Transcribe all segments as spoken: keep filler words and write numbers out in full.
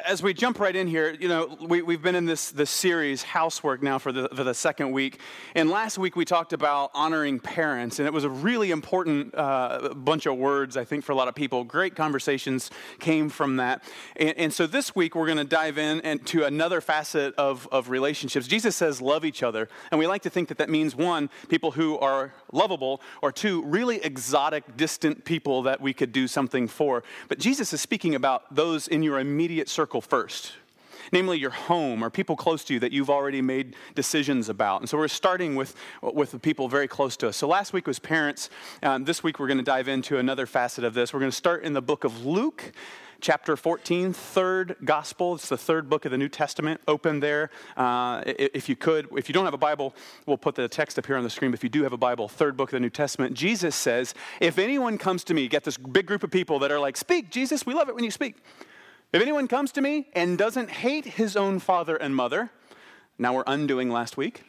as we jump right in here, you know, we, we've been in this, this series, Housework, now for the, for the second week. And last week we talked about honoring parents, and it was a really important uh, bunch of words, I think, for a lot of people. Great conversations came from that. And, and so this week we're going to dive in into another facet of, of relationships. Jesus says love each other, and we like to think that that means, one, people who are lovable, or two, really exotic, distant people that we could do something for. But Jesus is speaking about those in your immediate circle first, namely your home or people close to you that you've already made decisions about. And so we're starting with, with the people very close to us. So last week was parents. Um, this week we're going to dive into another facet of this. We're going to start in the book of Luke, chapter fourteen, third gospel. It's the third book of the New Testament. Open there. Uh, if you could, if you don't have a Bible, we'll put the text up here on the screen. But if you do have a Bible, third book of the New Testament, Jesus says, if anyone comes to me, get this big group of people that are like, speak, Jesus, we love it when you speak. If anyone comes to me and doesn't hate his own father and mother, now we're undoing last week,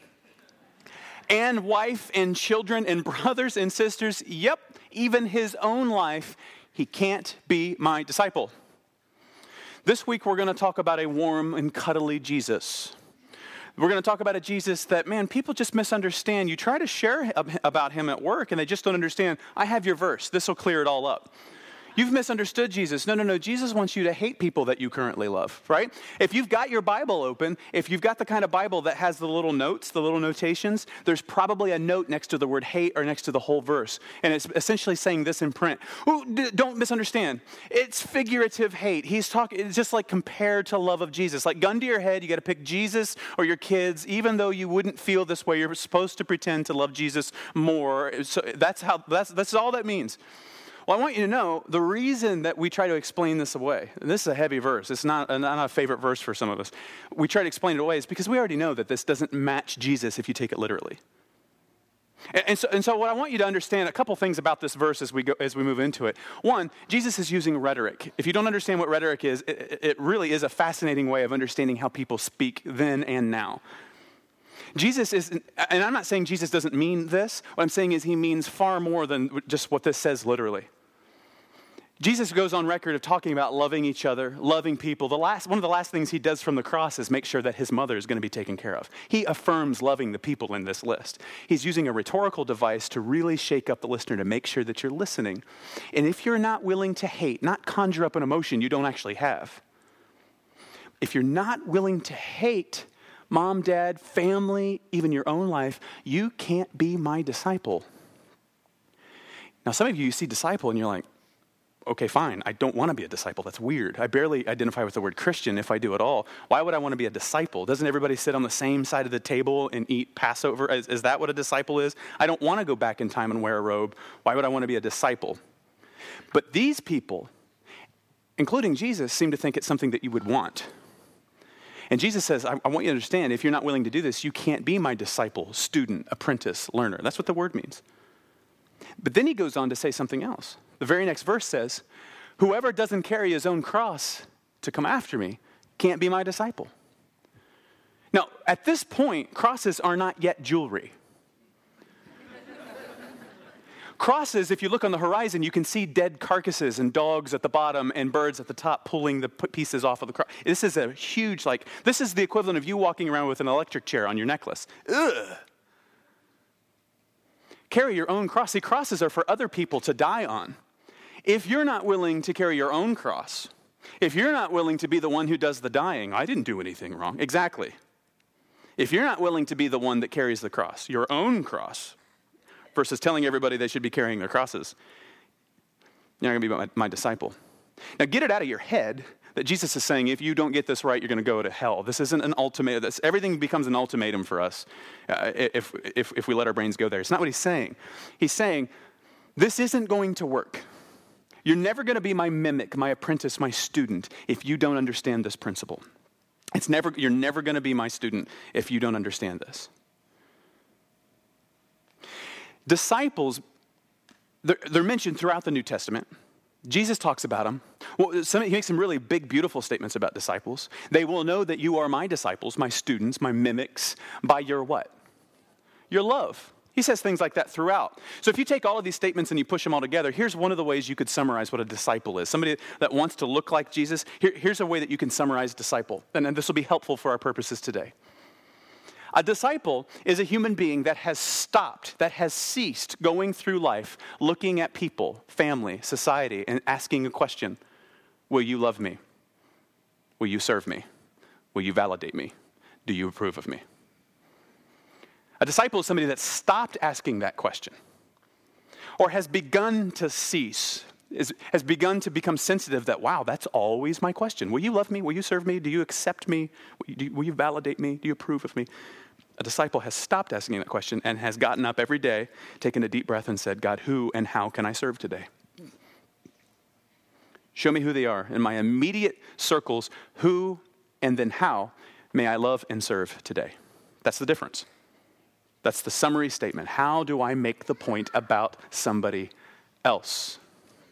and wife and children and brothers and sisters, yep, even his own life, he can't be my disciple. This week we're going to talk about a warm and cuddly Jesus. We're going to talk about a Jesus that, man, people just misunderstand. You try to share about him at work and they just don't understand. I have your verse. This will clear it all up. You've misunderstood Jesus. No, no, no. Jesus wants you to hate people that you currently love, right? If you've got your Bible open, if you've got the kind of Bible that has the little notes, the little notations, there's probably a note next to the word hate or next to the whole verse. And it's essentially saying this in print. Ooh, d- don't misunderstand. It's figurative hate. He's talking, it's just like compared to love of Jesus. Like gun to your head, you got to pick Jesus or your kids, even though you wouldn't feel this way. You're supposed to pretend to love Jesus more. So that's how, that's, that's all that means. Well, I want you to know the reason that we try to explain this away, and this is a heavy verse, it's not, not a favorite verse for some of us, we try to explain it away is because we already know that this doesn't match Jesus if you take it literally. And, and, so, and so what I want you to understand, a couple things about this verse as we go, as we move into it. One, Jesus is using rhetoric. If you don't understand what rhetoric is, it, it really is a fascinating way of understanding how people speak then and now. Jesus is, and I'm not saying Jesus doesn't mean this, what I'm saying is he means far more than just what this says literally. Jesus goes on record of talking about loving each other, loving people. The last, one of the last things he does from the cross is make sure that his mother is going to be taken care of. He affirms loving the people in this list. He's using a rhetorical device to really shake up the listener to make sure that you're listening. And if you're not willing to hate, not conjure up an emotion you don't actually have, if you're not willing to hate mom, dad, family, even your own life, you can't be my disciple. Now, some of you, you see disciple and you're like, okay, fine, I don't want to be a disciple. That's weird. I barely identify with the word Christian if I do at all. Why would I want to be a disciple? Doesn't everybody sit on the same side of the table and eat Passover? Is, is that what a disciple is? I don't want to go back in time and wear a robe. Why would I want to be a disciple? But these people, including Jesus, seem to think it's something that you would want. And Jesus says, I, I want you to understand, if you're not willing to do this, you can't be my disciple, student, apprentice, learner. That's what the word means. But then he goes on to say something else. The very next verse says, whoever doesn't carry his own cross to come after me can't be my disciple. Now, at this point, crosses are not yet jewelry. Crosses, if you look on the horizon, you can see dead carcasses and dogs at the bottom and birds at the top pulling the pieces off of the cross. This is a huge, like, this is the equivalent of you walking around with an electric chair on your necklace. Ugh. Carry your own cross. See, crosses are for other people to die on. If you're not willing to carry your own cross, if you're not willing to be the one who does the dying, I didn't do anything wrong. Exactly. If you're not willing to be the one that carries the cross, your own cross, versus telling everybody they should be carrying their crosses, you're not going to be my, my disciple. Now get it out of your head that Jesus is saying, if you don't get this right, you're going to go to hell. This isn't an ultimatum. This, everything becomes an ultimatum for us uh, if, if, if we let our brains go there. It's not what he's saying. He's saying, this isn't going to work. You're never going to be my mimic, my apprentice, my student, if you don't understand this principle. It's never, you're never going to be my student if you don't understand this. Disciples, they're, they're mentioned throughout the New Testament. Jesus talks about them. Well, some, he makes some really big, beautiful statements about disciples. They will know that you are my disciples, my students, my mimics, by your what? Your love. He says things like that throughout. So if you take all of these statements and you push them all together, here's one of the ways you could summarize what a disciple is. Somebody that wants to look like Jesus, here, here's a way that you can summarize disciple. And, and this will be helpful for our purposes today. A disciple is a human being that has stopped, that has ceased going through life, looking at people, family, society, and asking a question. Will you love me? Will you serve me? Will you validate me? Do you approve of me? A disciple is somebody that stopped asking that question or has begun to cease, is, has begun to become sensitive that, wow, that's always my question. Will you love me? Will you serve me? Do you accept me? Will you, will you validate me? Do you approve of me? A disciple has stopped asking that question and has gotten up every day, taken a deep breath and said, God, who and how can I serve today? Show me who they are. In my immediate circles, who and then how may I love and serve today? That's the difference. That's the summary statement. How do I make the point about somebody else?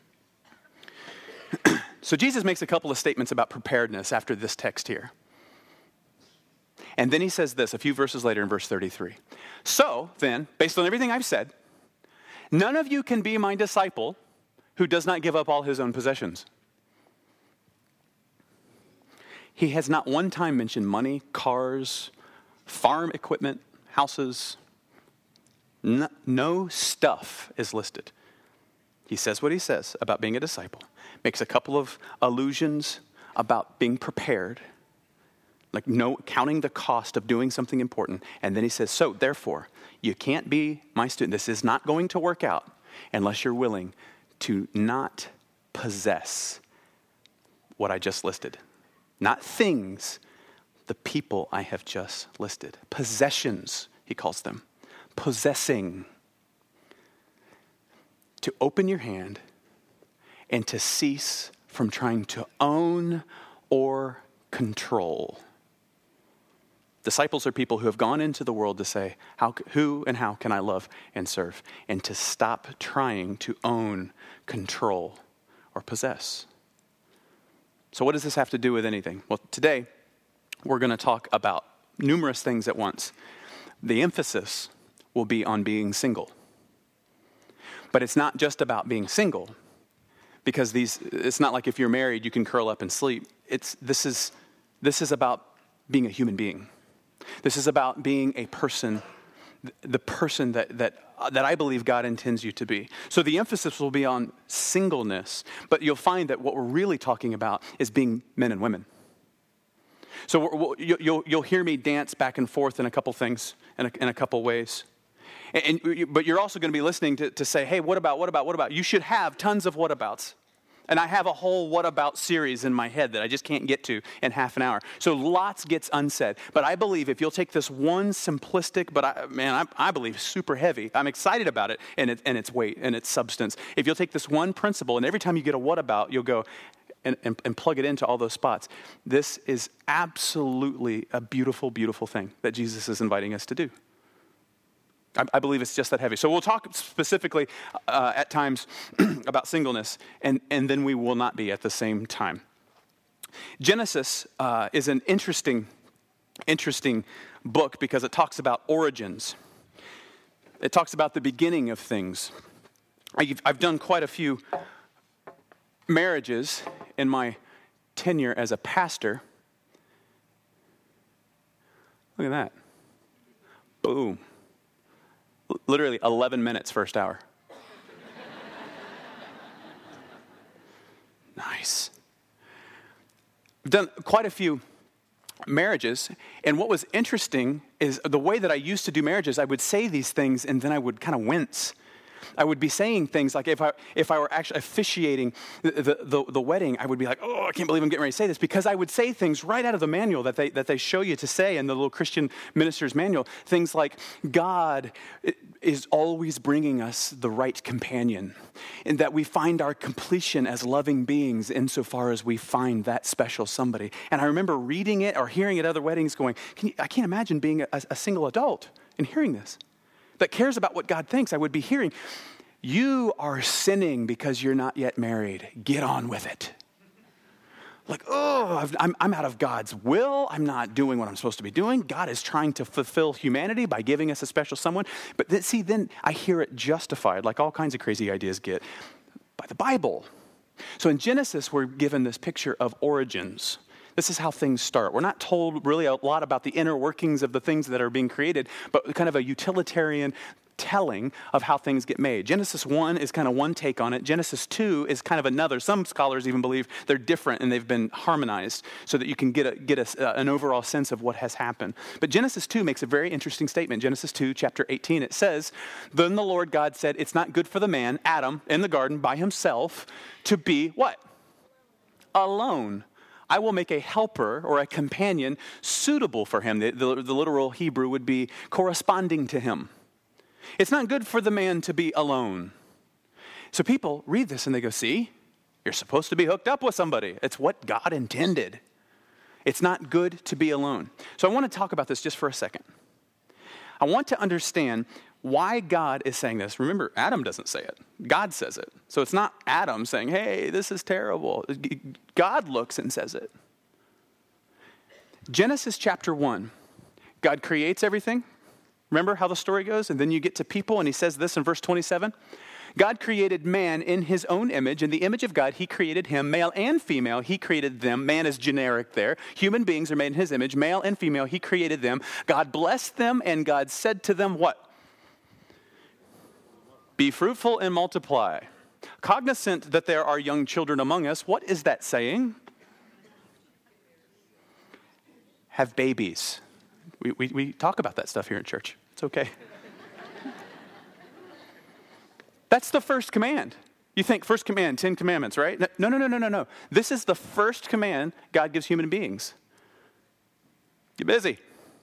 So Jesus makes a couple of statements about preparedness after this text here. And then he says this a few verses later in verse thirty-three. So then, based on everything I've said, none of you can be my disciple who does not give up all his own possessions. He has not one time mentioned money, cars, farm equipment, houses. No, no stuff is listed. He says what he says about being a disciple. Makes a couple of allusions about being prepared. Like no counting the cost of doing something important. And then he says, so therefore, you can't be my student. This is not going to work out unless you're willing to not possess what I just listed. Not things, the people I have just listed. Possessions, he calls them. Possessing. To open your hand and to cease from trying to own or control. Disciples are people who have gone into the world to say, how, who and how can I love and serve? And to stop trying to own, control, or possess. So what does this have to do with anything? Well, today we're going to talk about numerous things at once. The emphasis will be on being single. But it's not just about being single, because these it's not like if you're married you can curl up and sleep. It's this is this is about being a human being. This is about being a person, the person that that that I believe God intends you to be. So the emphasis will be on singleness, but you'll find that what we're really talking about is being men and women. So we're, we'll, you'll you'll hear me dance back and forth in a couple things, in a, in a couple ways. And, and, but you're also going to be listening to, to say, hey, what about, what about, what about? You should have tons of what abouts. And I have a whole what about series in my head that I just can't get to in half an hour. So lots gets unsaid. But I believe if you'll take this one simplistic, but I, man, I, I believe super heavy. I'm excited about it and, it and its weight and its substance. If you'll take this one principle and every time you get a what about, you'll go and, and, and plug it into all those spots. This is absolutely a beautiful, beautiful thing that Jesus is inviting us to do. I believe it's just that heavy. So we'll talk specifically uh, at times about singleness, and, and then we will not be at the same time. Genesis uh, is an interesting, interesting book because it talks about origins. It talks about the beginning of things. I've, I've done quite a few marriages in my tenure as a pastor. Look at that. Boom. Literally eleven minutes first hour. Nice. I've done quite a few marriages, and what was interesting is the way that I used to do marriages, I would say these things and then I would kind of wince. I would be saying things like if I if I were actually officiating the, the, the, the wedding, I would be like, oh, I can't believe I'm getting ready to say this, because I would say things right out of the manual that they that they show you to say in the little Christian minister's manual. Things like, God is always bringing us the right companion, and that we find our completion as loving beings insofar as we find that special somebody. And I remember reading it or hearing it at other weddings going, Can you, I can't imagine being a, a single adult and hearing this. That cares about what God thinks. I would be hearing, you are sinning because you're not yet married. Get on with it. Like, oh, I've, I'm, I'm out of God's will. I'm not doing what I'm supposed to be doing. God is trying to fulfill humanity by giving us a special someone. But then, see, then I hear it justified, like all kinds of crazy ideas get, by the Bible. So in Genesis, we're given this picture of origins. This is how things start. We're not told really a lot about the inner workings of the things that are being created, but kind of a utilitarian telling of how things get made. Genesis one is kind of one take on it. Genesis two is kind of another. Some scholars even believe they're different and they've been harmonized so that you can get a, get a, uh, an overall sense of what has happened. But Genesis two makes a very interesting statement. Genesis two, chapter eighteen, it says, "Then the Lord God said, it's not good for the man, Adam, in the garden by himself, to be," what? "Alone. I will make a helper," or a companion, "suitable for him." The, the, the literal Hebrew would be corresponding to him. It's not good for the man to be alone. So people read this and they go, see, you're supposed to be hooked up with somebody. It's what God intended. It's not good to be alone. So I want to talk about this just for a second. I want to understand why God is saying this. Remember, Adam doesn't say it. God says it. So it's not Adam saying, hey, this is terrible. God looks and says it. Genesis chapter one, God creates everything. Remember how the story goes? And then you get to people, and he says this in verse twenty-seven. God created man in his own image. In the image of God, he created him. Male and female, he created them. Man is generic there. Human beings are made in his image. Male and female, he created them. God blessed them, and God said to them what? Be fruitful and multiply. Cognizant that there are young children among us, what is that saying? Have babies. We, we, we talk about that stuff here in church. It's okay. That's the first command. You think first command, Ten Commandments, right? No, no, no, no, no, no. This is the first command God gives human beings. Get busy.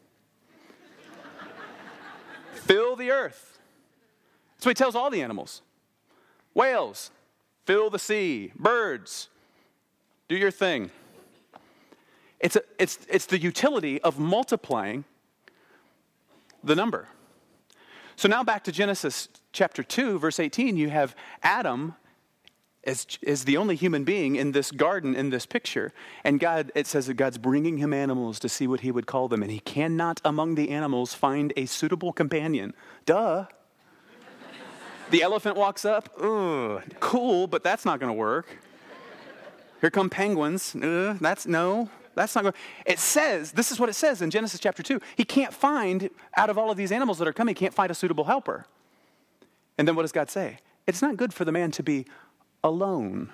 Fill the earth. That's what he tells all the animals. Whales, fill the sea. Birds, do your thing. It's, a, it's, it's the utility of multiplying the number. So now back to Genesis chapter two, verse eighteen, you have Adam as, as the only human being in this garden, in this picture. And God, it says that God's bringing him animals to see what he would call them. And he cannot among the animals find a suitable companion. Duh. The elephant walks up. Ugh, cool, but that's not going to work. Here come penguins. Uh, that's no. That's not going. It says, this is what it says in Genesis chapter two. He can't find, out of all of these animals that are coming, he can't find a suitable helper. And then what does God say? It's not good for the man to be alone.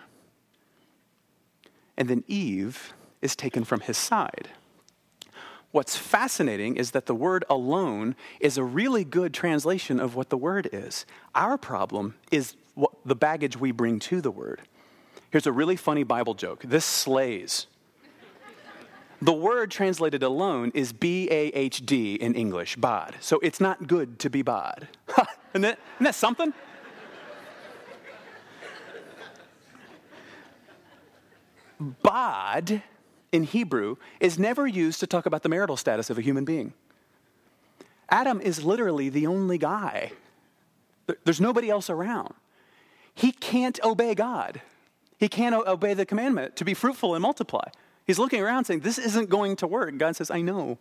And then Eve is taken from his side. What's fascinating is that the word alone is a really good translation of what the word is. Our problem is what the baggage we bring to the word. Here's a really funny Bible joke. This slays. The word translated alone is B A H D in English, bod. So it's not good to be bod. isn't, that, isn't that something? Bod in Hebrew is never used to talk about the marital status of a human being. Adam is literally the only guy. There's nobody else around. He can't obey God. He can't obey the commandment to be fruitful and multiply. He's looking around saying, this isn't going to work. God says, I know.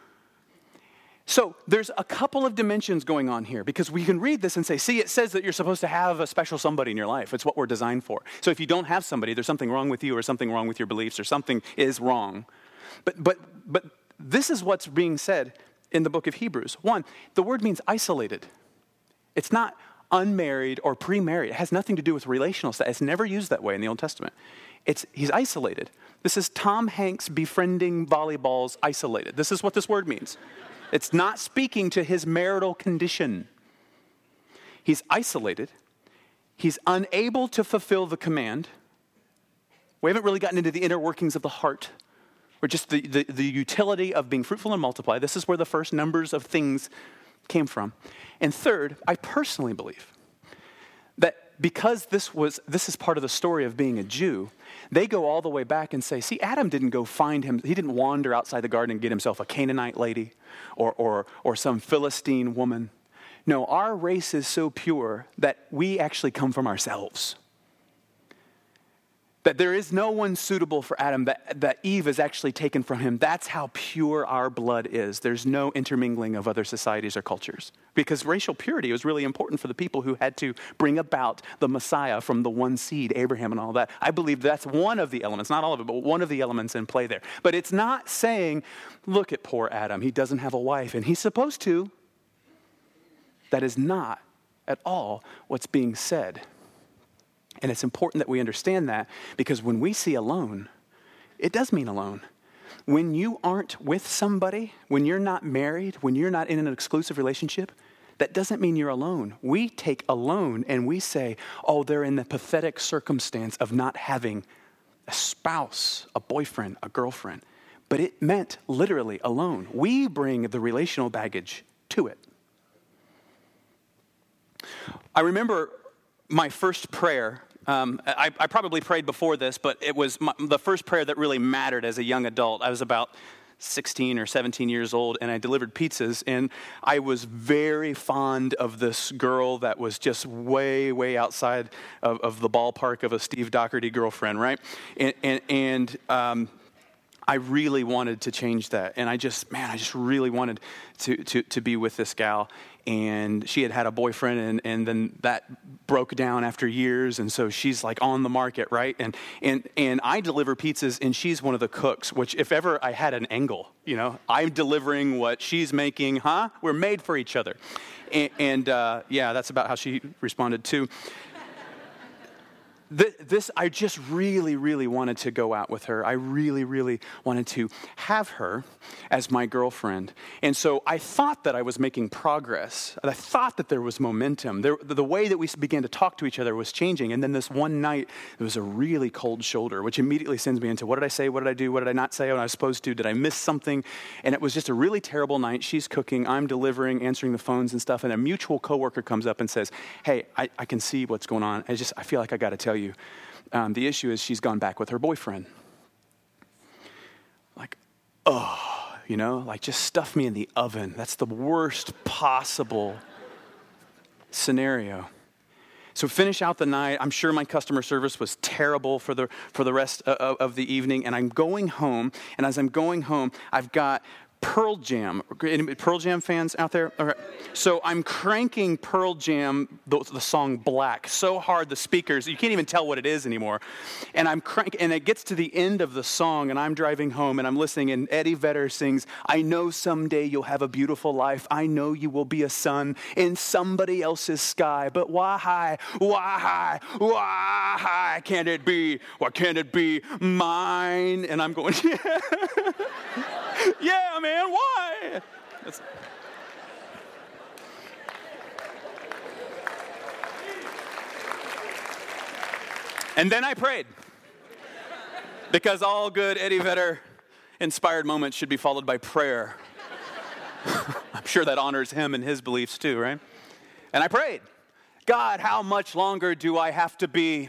So there's a couple of dimensions going on here because we can read this and say, see, it says that you're supposed to have a special somebody in your life. It's what we're designed for. So if you don't have somebody, there's something wrong with you or something wrong with your beliefs or something is wrong. But but but this is what's being said in the book of Hebrews. One, the word means isolated. It's not unmarried or pre-married. It has nothing to do with relational status. It's never used that way in the Old Testament. It's he's isolated. This is Tom Hanks befriending volleyballs isolated. This is what this word means. It's not speaking to his marital condition. He's isolated. He's unable to fulfill the command. We haven't really gotten into the inner workings of the heart or just the, the, the utility of being fruitful and multiply. This is where the first numbers of things came from. And third, I personally believe that because this was this is part of the story of being a Jew, they go all the way back and say, see, Adam didn't go find him. He didn't wander outside the garden and get himself a Canaanite lady or or or some Philistine woman. No, our race is so pure that we actually come from ourselves. That there is no one suitable for Adam, that, that Eve is actually taken from him. That's how pure our blood is. There's no intermingling of other societies or cultures. Because racial purity was really important for the people who had to bring about the Messiah from the one seed, Abraham and all that. I believe that's one of the elements, not all of it, but one of the elements in play there. But it's not saying, look at poor Adam, he doesn't have a wife, and he's supposed to. That is not at all what's being said. And it's important that we understand that, because when we see alone, it does mean alone. When you aren't with somebody, when you're not married, when you're not in an exclusive relationship, that doesn't mean you're alone. We take alone and we say, oh, they're in the pathetic circumstance of not having a spouse, a boyfriend, a girlfriend. But it meant literally alone. We bring the relational baggage to it. I remember my first prayer. Um, I, I probably prayed before this, but it was my, the first prayer that really mattered as a young adult. I was about sixteen or seventeen years old, and I delivered pizzas, and I was very fond of this girl that was just way, way outside of, of the ballpark of a Steve Doherty girlfriend, right? And, and, and um, I really wanted to change that, and I just, man, I just really wanted to to, to be with this gal. And she had had a boyfriend, and, and then that broke down after years, and so she's like on the market, right? And and and I deliver pizzas, and she's one of the cooks, which if ever I had an angle, you know, I'm delivering what she's making, huh? We're made for each other. And, and uh, yeah, that's about how she responded too. This, I just really, really wanted to go out with her. I really, really wanted to have her as my girlfriend. And so I thought that I was making progress. I thought that there was momentum. There, the way that we began to talk to each other was changing. And then this one night, it was a really cold shoulder, which immediately sends me into, what did I say? What did I do? What did I not say when I was supposed to? Did I miss something? And it was just a really terrible night. She's cooking, I'm delivering, answering the phones and stuff. And a mutual coworker comes up and says, hey, I, I can see what's going on. I just, I feel like I got to tell you. Um, the issue is she's gone back with her boyfriend. Like, oh, you know, like just stuff me in the oven. That's the worst possible scenario. So finish out the night. I'm sure my customer service was terrible for the for the rest of, of the evening. And I'm going home. And as I'm going home, I've got Pearl Jam. Any Pearl Jam fans out there? All right. So I'm cranking Pearl Jam, the, the song Black, so hard the speakers, you can't even tell what it is anymore. And I'm cranking, and it gets to the end of the song, and I'm driving home, and I'm listening, and Eddie Vedder sings, I know someday you'll have a beautiful life. I know you will be a sun in somebody else's sky. But why, why, why can't it be? Why can't it be mine? And I'm going, yeah. Yeah, man, why? That's... And then I prayed. Because all good Eddie Vedder inspired moments should be followed by prayer. I'm sure that honors him and his beliefs too, right? And I prayed, God, how much longer do I have to be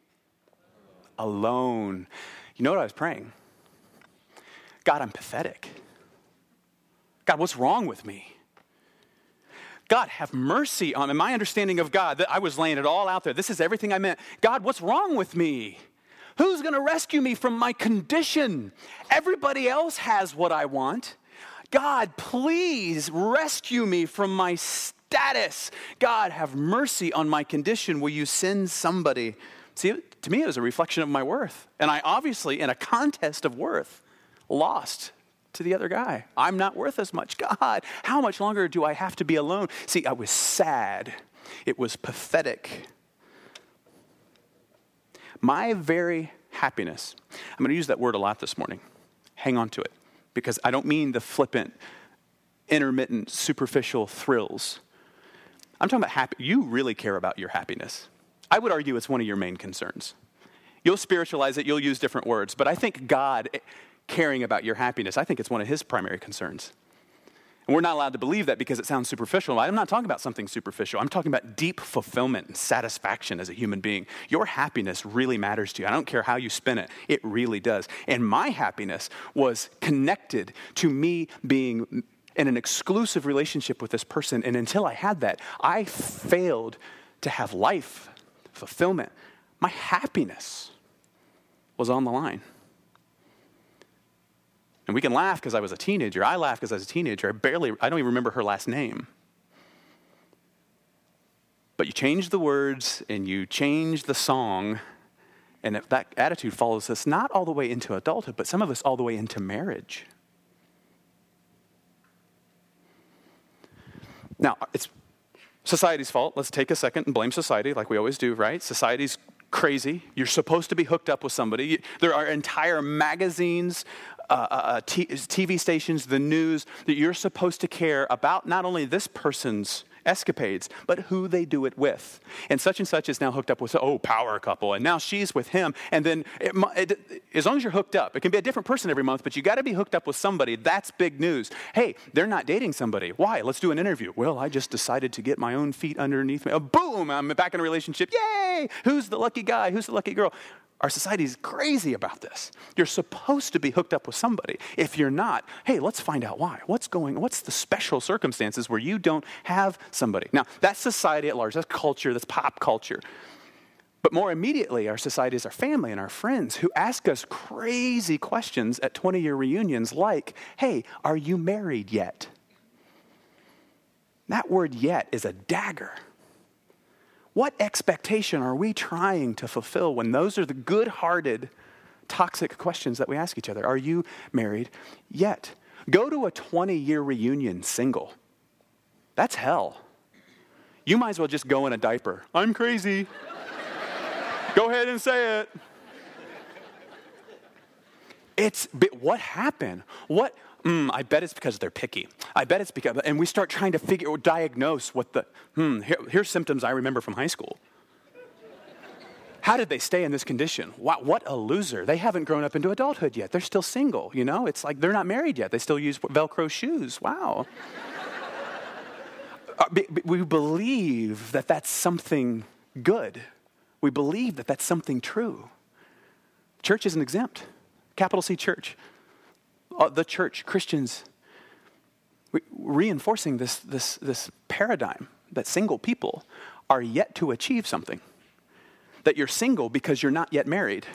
alone? You know what I was praying? God, I'm pathetic. God, what's wrong with me? God, have mercy on me. My understanding of God, that I was laying it all out there. This is everything I meant. God, what's wrong with me? Who's going to rescue me from my condition? Everybody else has what I want. God, please rescue me from my status. God, have mercy on my condition. Will you send somebody? See, to me, it was a reflection of my worth. And I obviously, in a contest of worth, lost to the other guy. I'm not worth as much. God, how much longer do I have to be alone? See, I was sad. It was pathetic. My very happiness, I'm going to use that word a lot this morning. Hang on to it, because I don't mean the flippant, intermittent, superficial thrills. I'm talking about happy. You really care about your happiness. I would argue it's one of your main concerns. You'll spiritualize it. You'll use different words. But I think God caring about your happiness, I think it's one of his primary concerns. And we're not allowed to believe that because it sounds superficial. I'm not talking about something superficial. I'm talking about deep fulfillment and satisfaction as a human being. Your happiness really matters to you. I don't care how you spin it. It really does. And my happiness was connected to me being in an exclusive relationship with this person. And until I had that, I failed to have life, fulfillment. My happiness was on the line. And we can laugh because I was a teenager. I laugh because I was a teenager. I barely, I don't even remember her last name. But you change the words and you change the song, and if that attitude follows us not all the way into adulthood, but some of us all the way into marriage. Now, it's society's fault. Let's take a second and blame society like we always do, right? Society's crazy. You're supposed to be hooked up with somebody. There are entire magazines, uh, uh, t- TV stations, the news, that you're supposed to care about not only this person's escapades, but who they do it with. And such and such is now hooked up with, oh, power couple, and now she's with him. And then it, it, as long as you're hooked up, it can be a different person every month, but you got to be hooked up with somebody. That's big news. Hey, they're not dating somebody. Why? Let's do an interview. Well, I just decided to get my own feet underneath me. Oh, boom, I'm back in a relationship. Yay! Who's the lucky guy? Who's the lucky girl? Our society is crazy about this. You're supposed to be hooked up with somebody. If you're not, hey, let's find out why. What's going, what's the special circumstances where you don't have somebody? Now, that's society at large. That's culture. That's pop culture. But more immediately, our society is our family and our friends who ask us crazy questions at twenty-year reunions like, hey, are you married yet? That word yet is a dagger. What expectation are we trying to fulfill when those are the good-hearted, toxic questions that we ask each other? Are you married yet? Go to a twenty-year reunion single. That's hell. You might as well just go in a diaper. I'm crazy. Go ahead and say it. It's, but what happened? What? Mm, I bet it's because they're picky. I bet it's because, and we start trying to figure or diagnose what the, hmm, here, here's symptoms I remember from high school. How did they stay in this condition? Wow, what a loser. They haven't grown up into adulthood yet. They're still single, you know? It's like they're not married yet. They still use Velcro shoes. Wow. uh, b- b- we believe that that's something good. We believe that that's something true. Church isn't exempt. Capital C church. Uh, the church, Christians, re- reinforcing this, this, this paradigm that single people are yet to achieve something. That you're single because you're not yet married.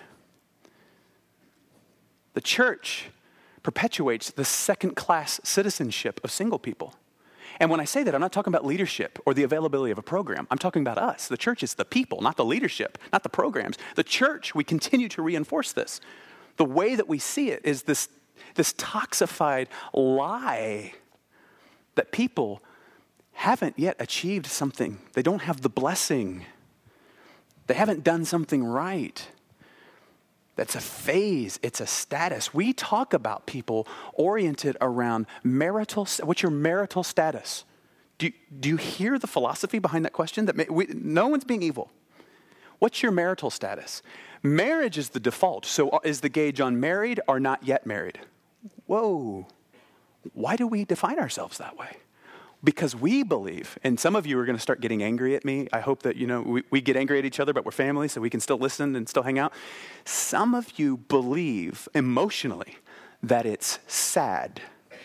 The church perpetuates the second-class citizenship of single people. And when I say that, I'm not talking about leadership or the availability of a program. I'm talking about us. The church is the people, not the leadership, not the programs. The church, we continue to reinforce this. The way that we see it is this This toxified lie that people haven't yet achieved something. They don't have the blessing. They haven't done something right. That's a phase. It's a status. We talk about people oriented around marital. What's your marital status? Do you, do you hear the philosophy behind that question? That may, we, no one's being evil. What's your marital status? Marriage is the default. So is the gauge on married or not yet married? Whoa. Why do we define ourselves that way? Because we believe, and some of you are going to start getting angry at me. I hope that, you know, we, we get angry at each other, but we're family, so we can still listen and still hang out. Some of you believe emotionally that it's sad.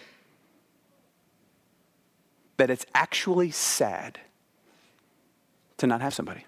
That it's actually sad to not have somebody.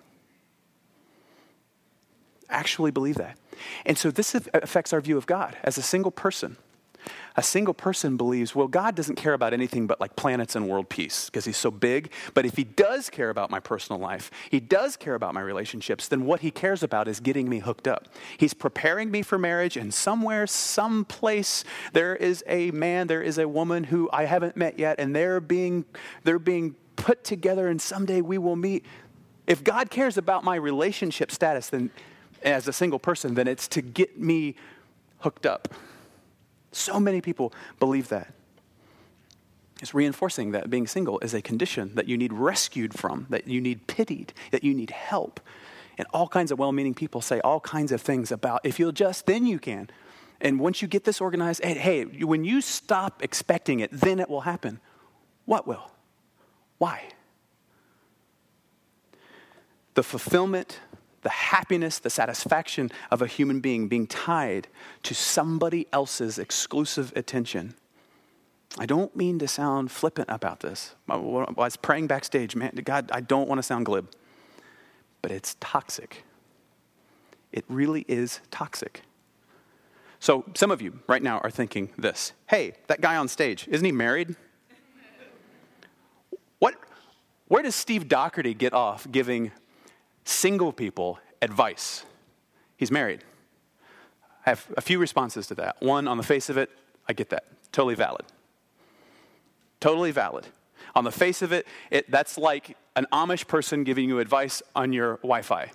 Actually believe that. And so this affects our view of God as a single person. A single person believes, well, God doesn't care about anything but like planets and world peace because he's so big. But if he does care about my personal life, he does care about my relationships, then what he cares about is getting me hooked up. He's preparing me for marriage, and somewhere, someplace, there is a man, there is a woman who I haven't met yet, and they're being, they're being put together, and someday we will meet. If God cares about my relationship status, then as a single person, then it's to get me hooked up. So many people believe that. It's reinforcing that being single is a condition that you need rescued from, that you need pitied, that you need help. And all kinds of well-meaning people say all kinds of things about, if you'll just, then you can. And once you get this organized, hey, hey, when you stop expecting it, then it will happen. What will? Why? The fulfillment, the happiness, the satisfaction of a human being being tied to somebody else's exclusive attention. I don't mean to sound flippant about this. I was praying backstage, man, God, I don't want to sound glib, but it's toxic. It really is toxic. So some of you right now are thinking this. Hey, that guy on stage, isn't he married? What? Where does Steve Doherty get off giving single people advice? He's married. I have a few responses to that. One, on the face of it, I get that. Totally valid. Totally valid. On the face of it, it that's like an Amish person giving you advice on your Wi-Fi.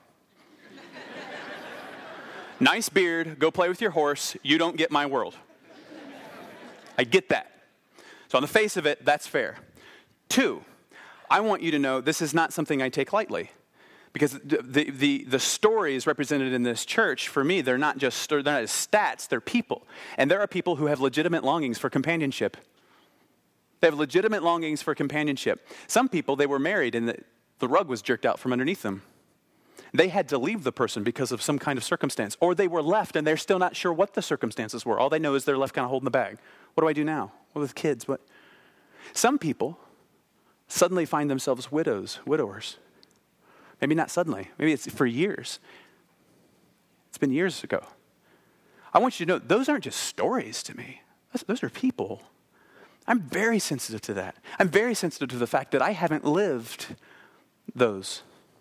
Nice beard, go play with your horse, you don't get my world. I get that. So on the face of it, that's fair. Two, I want you to know this is not something I take lightly. Because the, the, the, the stories represented in this church, for me, they're not just they're not just stats, they're people. And there are people who have legitimate longings for companionship. They have legitimate longings for companionship. Some people, they were married and the, the rug was jerked out from underneath them. They had to leave the person because of some kind of circumstance. Or they were left and they're still not sure what the circumstances were. All they know is they're left kind of holding the bag. What do I do now? What with kids? What? Some people suddenly find themselves widows, widowers. Maybe not suddenly. Maybe it's for years. It's been years ago. I want you to know, those aren't just stories to me. Those, those are people. I'm very sensitive to that. I'm very sensitive to the fact that I haven't lived those.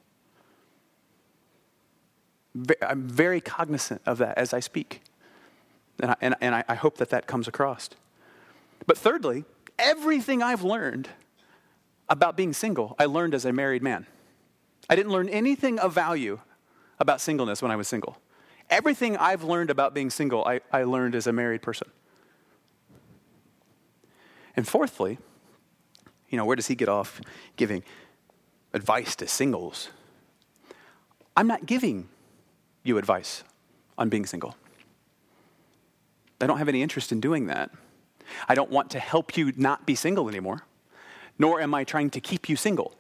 I'm very cognizant of that as I speak. And I, and, and I hope that that comes across. But thirdly, everything I've learned about being single, I learned as a married man. I didn't learn anything of value about singleness when I was single. Everything I've learned about being single, I, I learned as a married person. And fourthly, you know, where does he get off giving advice to singles? I'm not giving you advice on being single. I don't have any interest in doing that. I don't want to help you not be single anymore, nor am I trying to keep you single.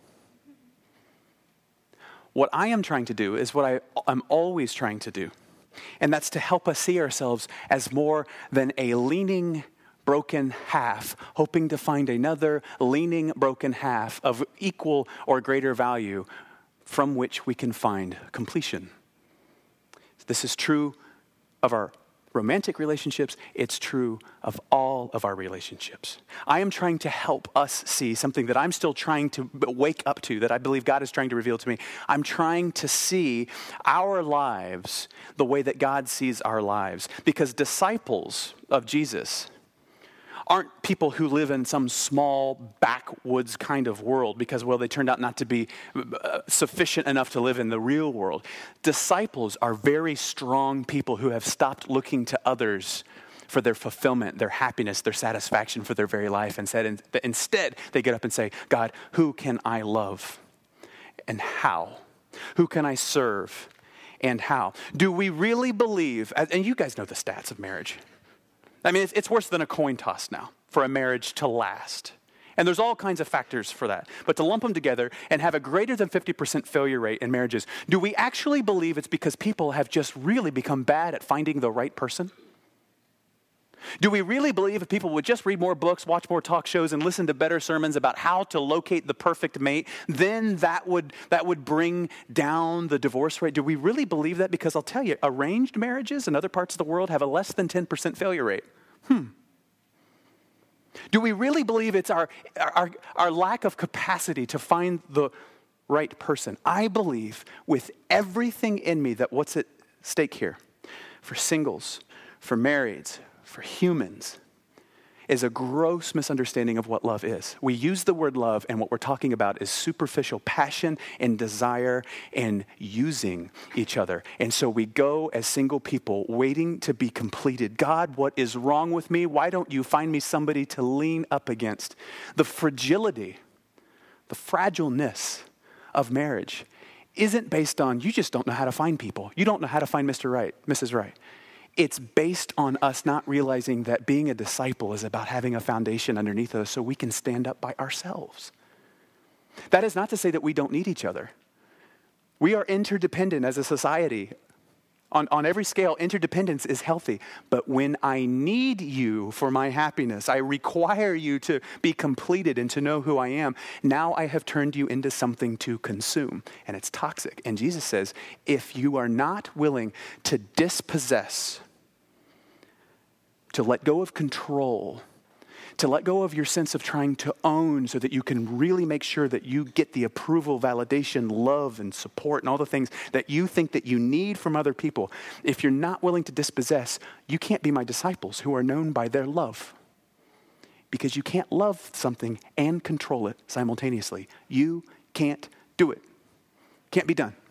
What I am trying to do is what I, I'm always trying to do, and that's to help us see ourselves as more than a leaning, broken half, hoping to find another leaning, broken half of equal or greater value from which we can find completion. This is true of our romantic relationships. It's true of all of our relationships. I am trying to help us see something that I'm still trying to wake up to, that I believe God is trying to reveal to me. I'm trying to see our lives the way that God sees our lives. Because disciples of Jesus aren't people who live in some small backwoods kind of world because, well, they turned out not to be uh, sufficient enough to live in the real world. Disciples are very strong people who have stopped looking to others for their fulfillment, their happiness, their satisfaction for their very life, and said, and instead they get up and say, God, who can I love and how? Who can I serve and how? Do we really believe, and you guys know the stats of marriage, I mean, it's, it's worse than a coin toss now for a marriage to last. And there's all kinds of factors for that. But to lump them together and have a greater than fifty percent failure rate in marriages, do we actually believe it's because people have just really become bad at finding the right person? Do we really believe if people would just read more books, watch more talk shows, and listen to better sermons about how to locate the perfect mate, then that would that would bring down the divorce rate? Do we really believe that? Because I'll tell you, arranged marriages in other parts of the world have a less than ten percent failure rate. Hmm. Do we really believe it's our, our, our lack of capacity to find the right person? I believe with everything in me that what's at stake here for singles, for marrieds, for humans, is a gross misunderstanding of what love is. We use the word love, and what we're talking about is superficial passion and desire and using each other. And so we go as single people waiting to be completed. God, what is wrong with me? Why don't you find me somebody to lean up against? The fragility, the fragileness of marriage isn't based on you just don't know how to find people. You don't know how to find Mister Right, Missus Right. It's based on us not realizing that being a disciple is about having a foundation underneath us so we can stand up by ourselves. That is not to say that we don't need each other. We are interdependent as a society. On, on every scale, interdependence is healthy. But when I need you for my happiness, I require you to be completed and to know who I am. Now I have turned you into something to consume, and it's toxic. And Jesus says, if you are not willing to dispossess to let go of control, to let go of your sense of trying to own so that you can really make sure that you get the approval, validation, love, and support and all the things that you think that you need from other people. If you're not willing to dispossess, you can't be my disciples who are known by their love. Because you can't love something and control it simultaneously. You can't do it. Can't be done.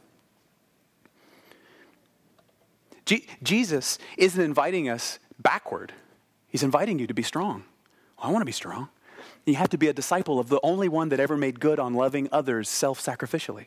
Je- Jesus isn't inviting us backward. He's inviting you to be strong. Well, I want to be strong. You have to be a disciple of the only one that ever made good on loving others self-sacrificially.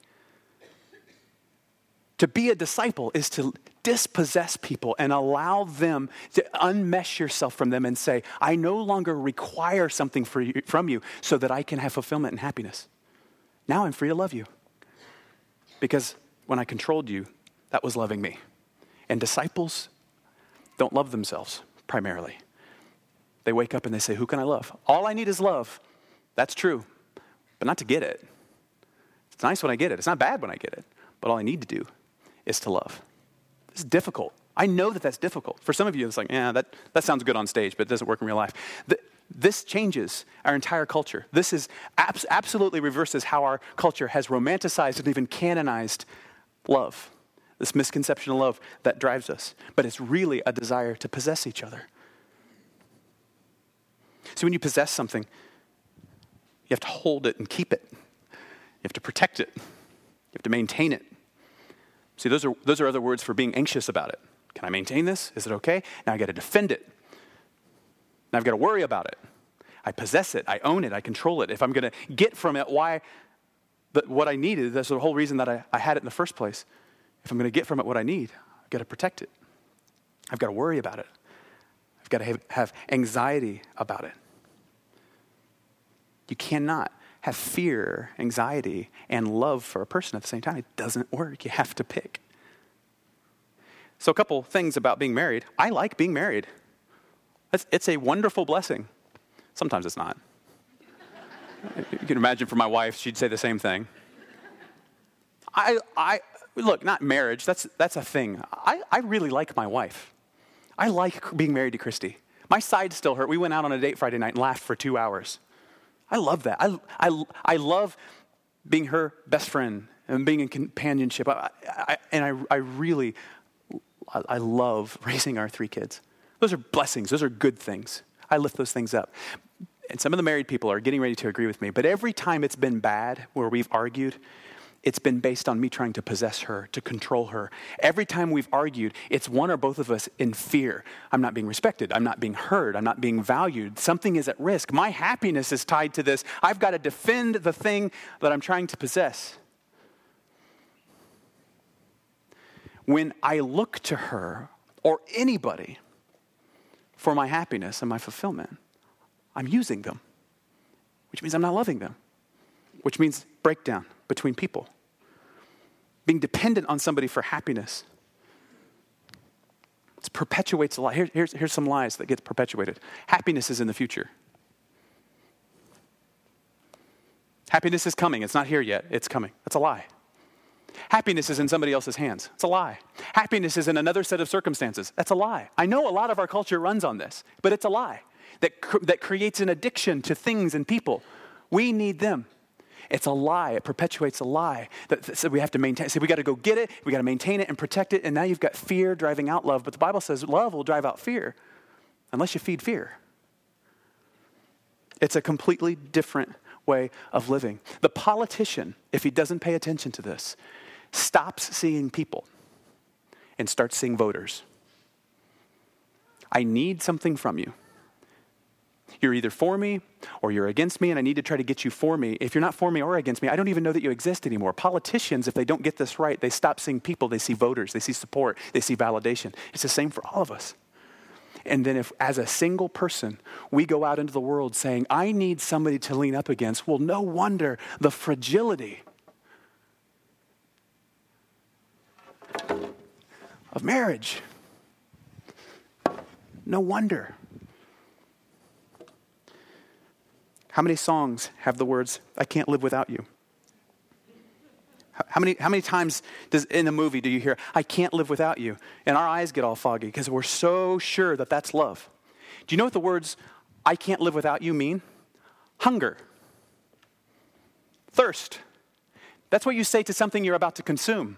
To be a disciple is to dispossess people and allow them to unmesh yourself from them and say, I no longer require something for you, from you so that I can have fulfillment and happiness. Now I'm free to love you. Because when I controlled you, that was loving me. And disciples don't love themselves primarily. They wake up and they say, who can I love? All I need is love. That's true, but not to get it. It's nice when I get it. It's not bad when I get it. But all I need to do is to love. It's difficult. I know that that's difficult. For some of you, it's like, yeah, that, that sounds good on stage, but it doesn't work in real life. The, this changes our entire culture. This is abs- absolutely reverses how our culture has romanticized and even canonized love. This misconception of love that drives us. But it's really a desire to possess each other. See, when you possess something, you have to hold it and keep it. You have to protect it. You have to maintain it. See, those are those are other words for being anxious about it. Can I maintain this? Is it okay? Now I got to defend it. Now I've got to worry about it. I possess it. I own it. I control it. If I'm going to get from it why, but what I needed, that's the whole reason that I, I had it in the first place. If I'm going to get from it what I need, I've got to protect it. I've got to worry about it. I've got to have, have anxiety about it. You cannot have fear, anxiety, and love for a person at the same time. It doesn't work. You have to pick. So a couple things about being married. I like being married. It's, it's a wonderful blessing. Sometimes it's not. You can imagine for my wife, she'd say the same thing. I, I look, not marriage. That's that's a thing. I, I really like my wife. I like being married to Christy. My side still hurt. We went out on a date Friday night and laughed for two hours. I love that. I, I, I love being her best friend and being in companionship. I, I, and I, I really, I, I love raising our three kids. Those are blessings. Those are good things. I lift those things up. And some of the married people are getting ready to agree with me. But every time it's been bad where we've argued, it's been based on me trying to possess her, to control her. Every time we've argued, it's one or both of us in fear. I'm not being respected. I'm not being heard. I'm not being valued. Something is at risk. My happiness is tied to this. I've got to defend the thing that I'm trying to possess. When I look to her or anybody for my happiness and my fulfillment, I'm using them, which means I'm not loving them, which means breakdown between people. Being dependent on somebody for happiness. It perpetuates a lie. Here, here's, here's some lies that get perpetuated. Happiness is in the future. Happiness is coming. It's not here yet. It's coming. That's a lie. Happiness is in somebody else's hands. It's a lie. Happiness is in another set of circumstances. That's a lie. I know a lot of our culture runs on this, but it's a lie that, cr- that creates an addiction to things and people. We need them. It's a lie. It perpetuates a lie that, that so we have to maintain. So we got to go get it. We got to maintain it and protect it. And now you've got fear driving out love. But the Bible says love will drive out fear unless you feed fear. It's a completely different way of living. The politician, if he doesn't pay attention to this, stops seeing people and starts seeing voters. I need something from you. You're either for me or you're against me, and I need to try to get you for me. If you're not for me or against me, I don't even know that you exist anymore. Politicians, if they don't get this right, they stop seeing people. They see voters. They see support. They see validation. It's the same for all of us. And then if, as a single person, we go out into the world saying, I need somebody to lean up against, well, no wonder the fragility of marriage. No wonder. How many songs have the words, I can't live without you? How many, how many times does in a movie do you hear, I can't live without you? And our eyes get all foggy because we're so sure that that's love. Do you know what the words, I can't live without you mean? Hunger. Thirst. That's what you say to something you're about to consume.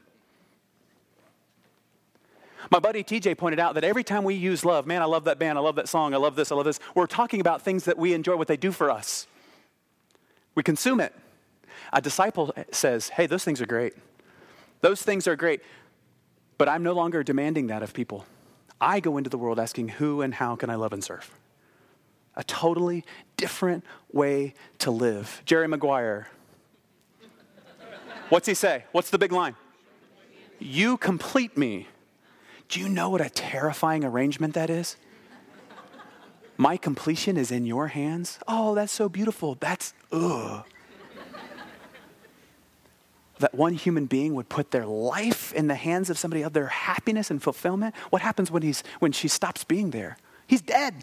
My buddy T J pointed out that every time we use love, man, I love that band, I love that song, I love this, I love this, we're talking about things that we enjoy, what they do for us. We consume it. A disciple says, hey, those things are great. Those things are great, but I'm no longer demanding that of people. I go into the world asking who and how can I love and serve? A totally different way to live. Jerry Maguire. What's he say? What's the big line? You complete me. Do you know what a terrifying arrangement that is? My completion is in your hands. Oh, that's so beautiful. That's, ugh. That one human being would put their life in the hands of somebody else, their happiness and fulfillment. What happens when he's when she stops being there? He's dead.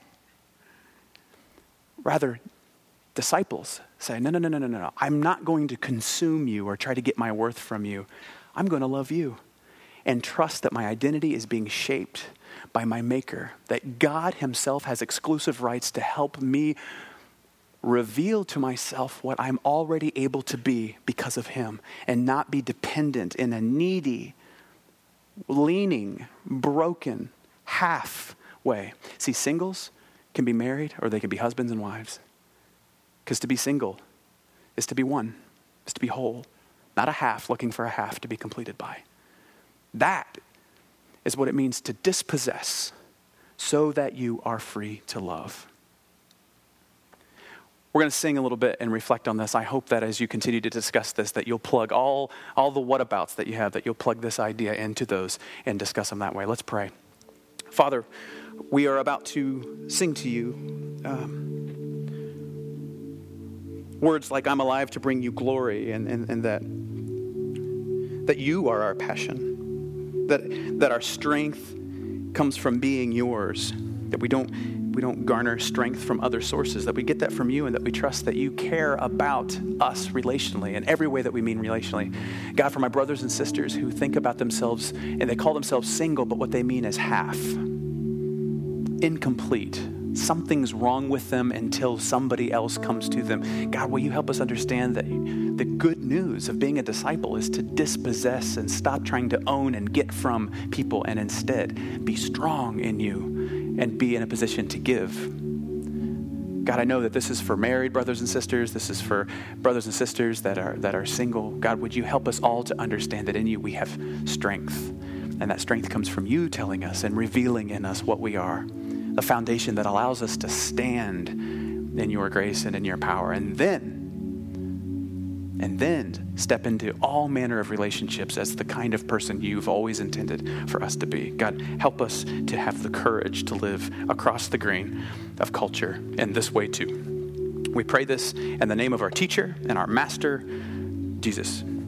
Rather, disciples say, no, no, no, no, no, no. I'm not going to consume you or try to get my worth from you. I'm going to love you and trust that my identity is being shaped by my maker, that God himself has exclusive rights to help me reveal to myself what I'm already able to be because of him and not be dependent in a needy, leaning, broken, half way. See, singles can be married or they can be husbands and wives. Because to be single is to be one, is to be whole, not a half looking for a half to be completed by. That is what it means to dispossess so that you are free to love. We're going to sing a little bit and reflect on this. I hope that as you continue to discuss this, that you'll plug all, all the whatabouts that you have, that you'll plug this idea into those and discuss them that way. Let's pray. Father, we are about to sing to you um, words like I'm alive to bring you glory, and, and, and that, that you are our passion, that, that our strength comes from being yours, that we don't We don't garner strength from other sources, that we get that from you, and that we trust that you care about us relationally in every way that we mean relationally. God, for my brothers and sisters who think about themselves and they call themselves single, but what they mean is half, incomplete. Something's wrong with them until somebody else comes to them. God, will you help us understand that the good news of being a disciple is to dispossess and stop trying to own and get from people, and instead be strong in you and be in a position to give. God, I know that this is for married brothers and sisters. This is for brothers and sisters that are that are single. God, would you help us all to understand that in you we have strength, and that strength comes from you telling us and revealing in us what we are, a foundation that allows us to stand in your grace and in your power, and then and then step into all manner of relationships as the kind of person you've always intended for us to be. God, help us to have the courage to live across the grain of culture in this way too. We pray this in the name of our teacher and our master, Jesus.